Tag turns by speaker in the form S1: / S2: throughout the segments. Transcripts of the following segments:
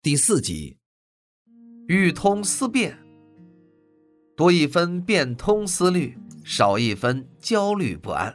S1: 第4集，欲通思变，多一分变通思虑，少一分焦虑不安。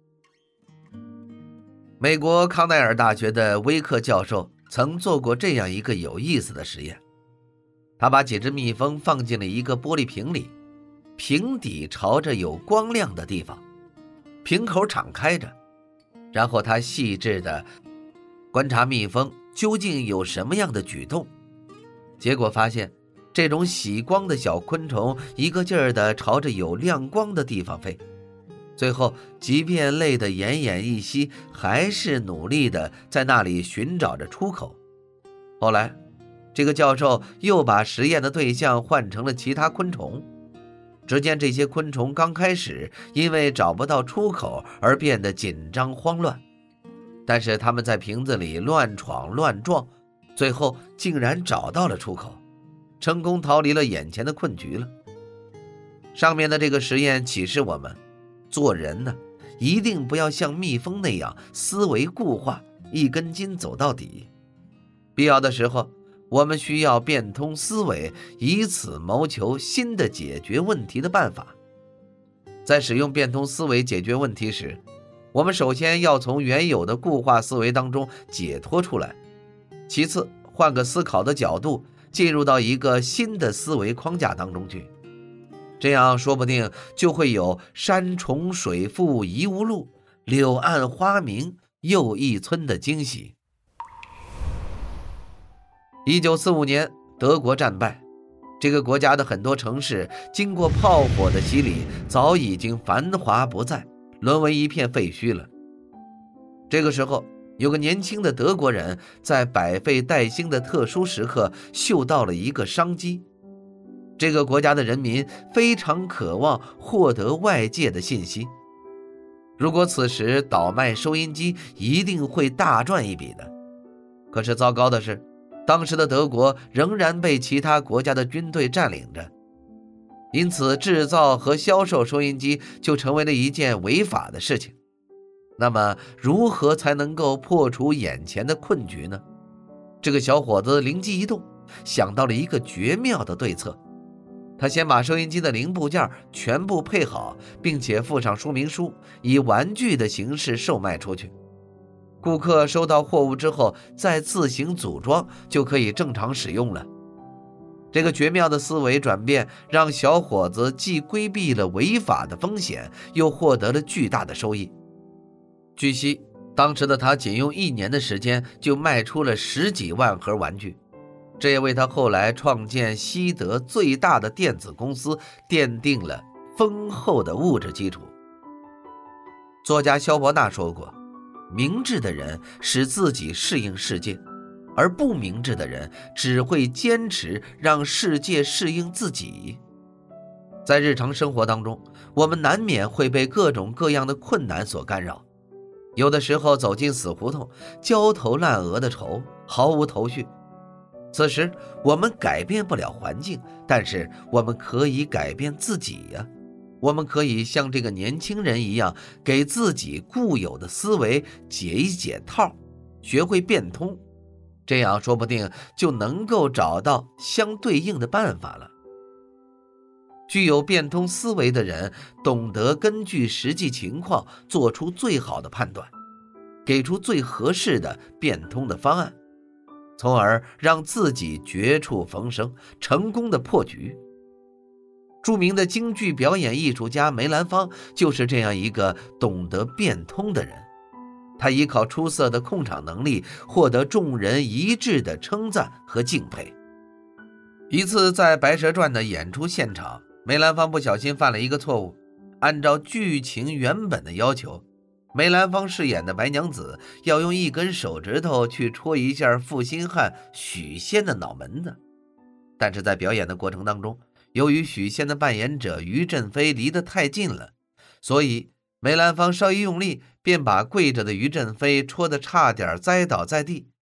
S1: 美国康奈尔大学的威克教授曾做过这样一个有意思的实验。他把几只蜜蜂放进了一个玻璃瓶里，瓶底朝着有光亮的地方，瓶口敞开着，然后他细致地观察蜜蜂究竟有什么样的举动。结果发现，这种喜光的小昆虫一个劲儿地朝着有亮光的地方飞，最后即便累得奄奄一息，还是努力地在那里寻找着出口。后来这个教授又把实验的对象换成了其他昆虫，只见这些昆虫刚开始因为找不到出口而变得紧张慌乱，但是他们在瓶子里乱闯乱撞，最后竟然找到了出口，成功逃离了眼前的困局了。上面的这个实验启示我们，做人呢，一定不要像蜜蜂那样思维固化，一根筋走到底。必要的时候，我们需要变通思维，以此谋求新的解决问题的办法。在使用变通思维解决问题时，我们首先要从原有的固化思维当中解脱出来，其次换个思考的角度，进入到一个新的思维框架当中去，这样说不定就会有山重水复疑无路，柳暗花明又一村的惊喜。1945年德国战败，这个国家的很多城市经过炮火的洗礼，早已经繁华不再，沦为一片废墟了。这个时候，有个年轻的德国人在百废待兴的特殊时刻嗅到了一个商机。这个国家的人民非常渴望获得外界的信息，如果此时倒卖收音机，一定会大赚一笔的。可是糟糕的是，当时的德国仍然被其他国家的军队占领着，因此制造和销售收音机就成为了一件违法的事情。那么如何才能够破除眼前的困局呢？这个小伙子灵机一动，想到了一个绝妙的对策。他先把收音机的零部件全部配好，并且附上说明书，以玩具的形式售卖出去。顾客收到货物之后再自行组装，就可以正常使用了。这个绝妙的思维转变让小伙子既规避了违法的风险，又获得了巨大的收益。据悉，当时的他仅用1年的时间就卖出了10几万盒玩具，这也为他后来创建西德最大的电子公司奠定了丰厚的物质基础。作家萧伯纳说过，明智的人使自己适应世界，而不明智的人只会坚持让世界适应自己。在日常生活当中，我们难免会被各种各样的困难所干扰，有的时候走进死胡同，焦头烂额的愁，毫无头绪。此时我们改变不了环境，但是我们可以改变自己呀。我们可以像这个年轻人一样，给自己固有的思维解一解套，学会变通，这样说不定就能够找到相对应的办法了。具有变通思维的人懂得根据实际情况做出最好的判断，给出最合适的变通的方案，从而让自己绝处逢生，成功的破局。著名的京剧表演艺术家梅兰芳就是这样一个懂得变通的人，他依靠出色的控场能力，获得众人一致的称赞和敬佩。一次在《白蛇传》的演出现场，梅兰芳不小心犯了一个错误，按照剧情原本的要求，梅兰芳饰演的白娘子要用一根手指头去戳一下负心汉许仙的脑门子，但是在表演的过程当中，由于许仙的扮演者于振飞离得太近了，所以梅兰芳稍一用力，便把跪着的于振飞戳得差点栽倒在地。